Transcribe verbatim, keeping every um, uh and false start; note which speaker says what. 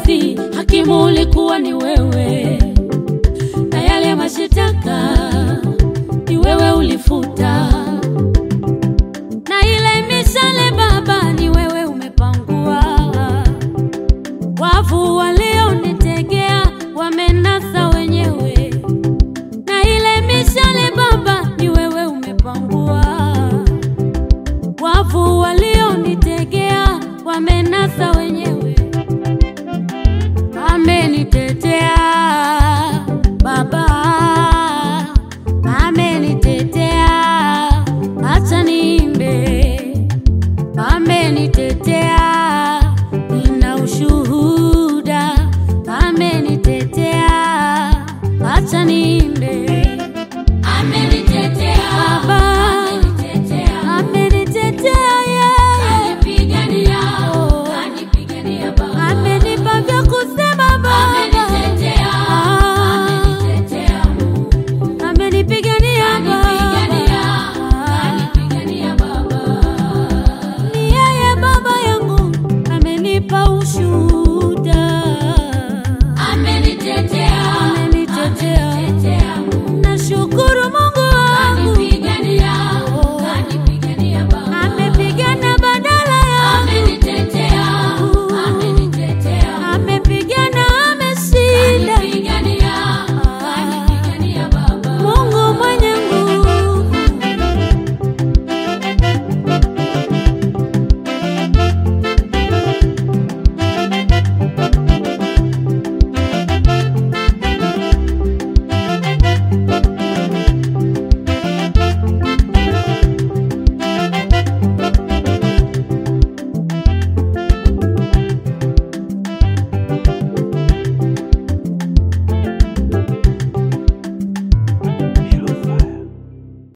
Speaker 1: kesi hakimu ulikuwa ni wewe, na yale mashitaka ni wewe ulifuta, na ile mishale Baba ni wewe umepangua. Wavu walionitegea wamenasa wenyewe, na ile mishale Baba ni wewe umepangua. Wavu walionitegea wamenasa wenyewe, amenitetea Baba, amenitetea, acha niimbe. Amenitetea, nina ushuhuda. Amenitetea, acha niimbe. Amenitetea Baba, amenitetea, amenitetea yeye, anipigania, anipigania Baba, amenipa vya kusema Baba, amenitetea, amenitetea Mungu, amenipigania Baba, anipigania Baba, ni yeye Baba yangu, amenipa ushuhuda.